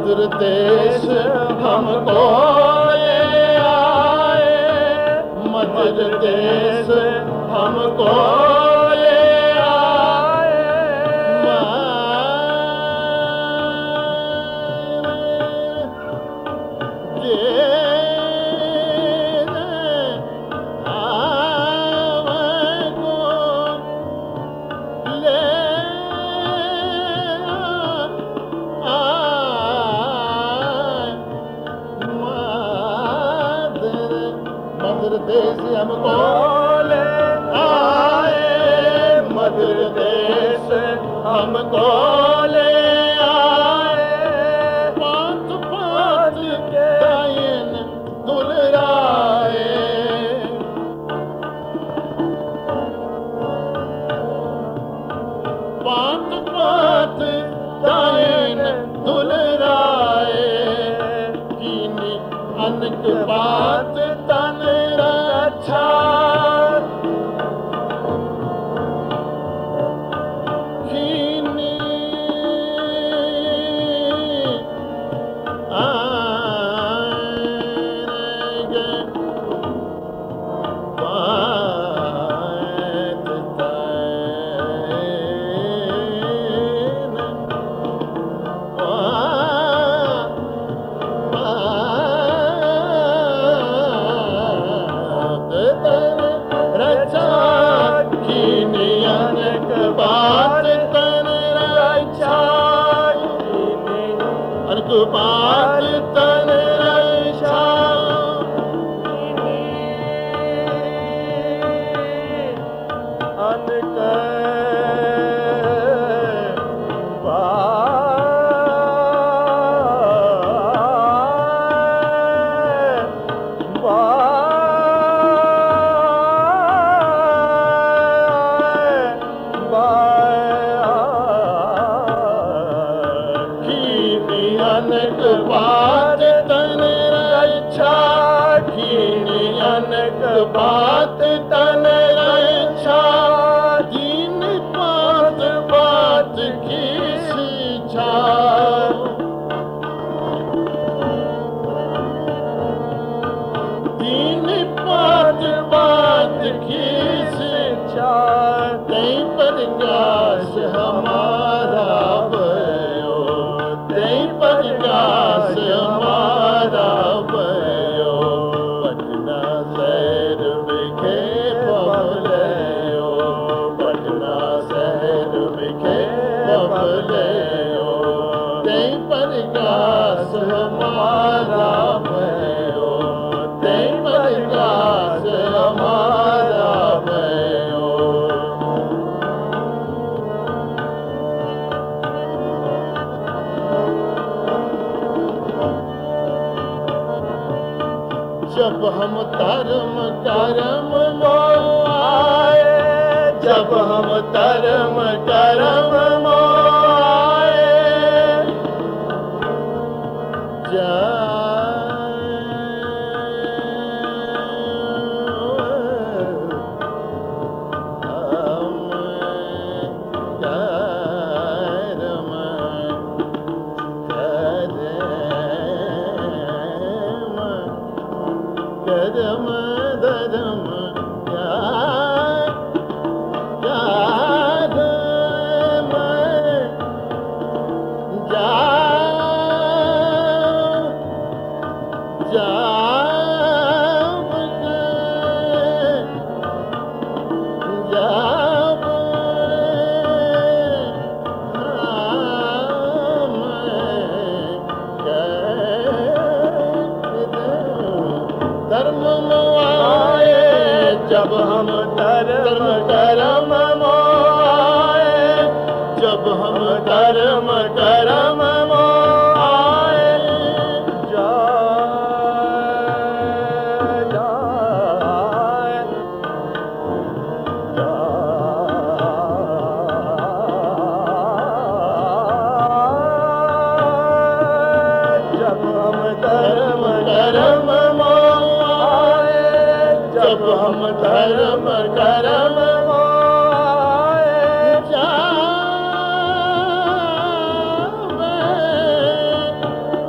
मधुर देश हमको ले आए, मधुर देश हमको ले आए। मधुर देश हमको ले आए, मधुर देश हमको ले आए। पात पात के दायन दुलराए, पात पात दायन दुलराए। कीनी अनक बात तन रक्षा, कीनी बात तन रक्षा, अनक बात तन रक्षा। अनक अनक बात तन रक्षा, कीनी अनक बात तन रक्षा। दीन पात बात की शिक्षा, दीन पात बात की शिक्षा। कई प्रकाश हमारा भयो, कई प्रकाश हमारा भयो। पटना शहर बिखे बबलयो, पटना शहर बिखे बबलयो। कई प्रकाश हमारा भयो, कई प्रकाश हमारा भयो। जब हम धर्म करम मोह आए, जब हम धर्म करम मोह आए। धर्म धर्म जब हम धर्म करम मोआए, जब हम धर्म करम मोआए। जब हम धर्म करम मोआए, जब हम धर्म करम मोआए। जावे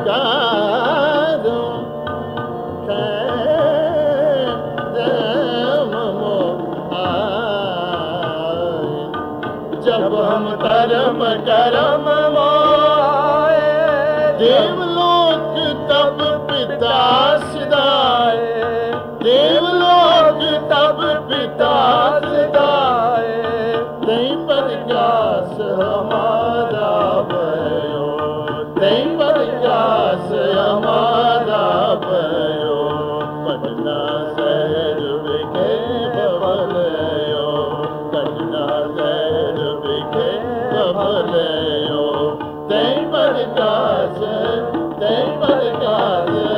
जब हम धर्म करम मोए देवलोक तब पिता सिधाए देवलोक तब पिता सिधाए नहीं प्रकाश हमारा भयो नहीं प्रकाश हमारा भयो पटना शहर विखे बबलयो पटना शहर विखे बबलयो नहीं प्रकाश